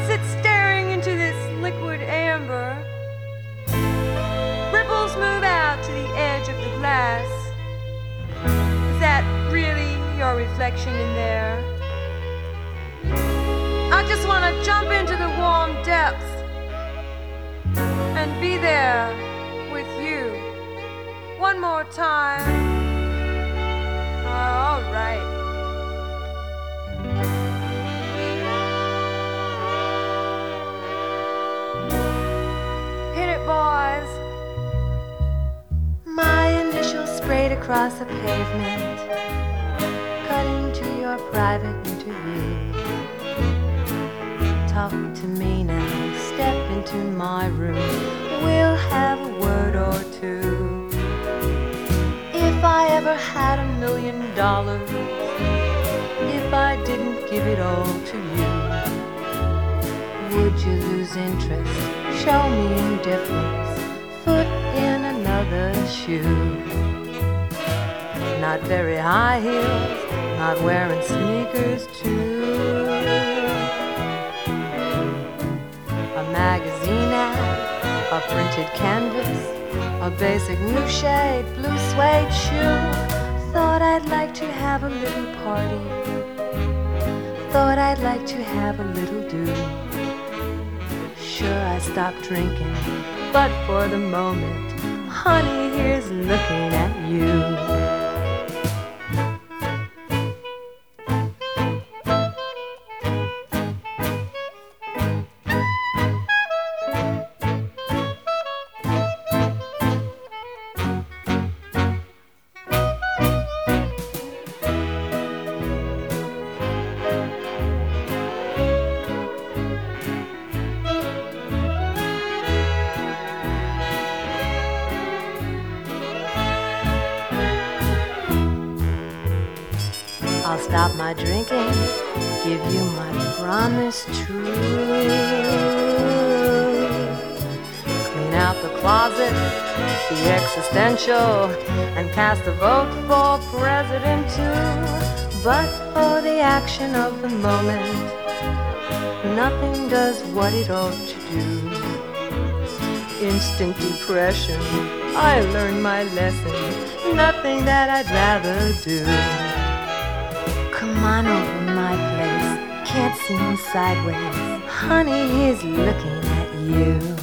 sit staring into this liquid amber. Ripples move out to the edge of the glass. Is that really your reflection in there? I just want to jump into the warm depths and be there with you one more time. All right. Hit it, boys. My initials sprayed across a pavement, cutting to your private interview. Talk to me now, step into my room. We'll have a word or two. If I ever had $1 million, if I didn't give it all to you, would you lose interest, show me indifference, foot in another shoe? Not very high heels, not wearing sneakers too. A magazine ad, a printed canvas, a basic new shade, blue suede shoe. Thought I'd like to have a little party. Thought I'd like to have a little do. Sure, I stopped drinking, but for the moment, honey, here's looking at you. I'll stop my drinking, give you my promise true. Clean out the closet, the existential, and cast a vote for president too. But for the action of the moment, nothing does what it ought to do. Instant depression, I learned my lesson, nothing that I'd rather do. Come on over my place, can't see him sideways. Honey, he's looking at you.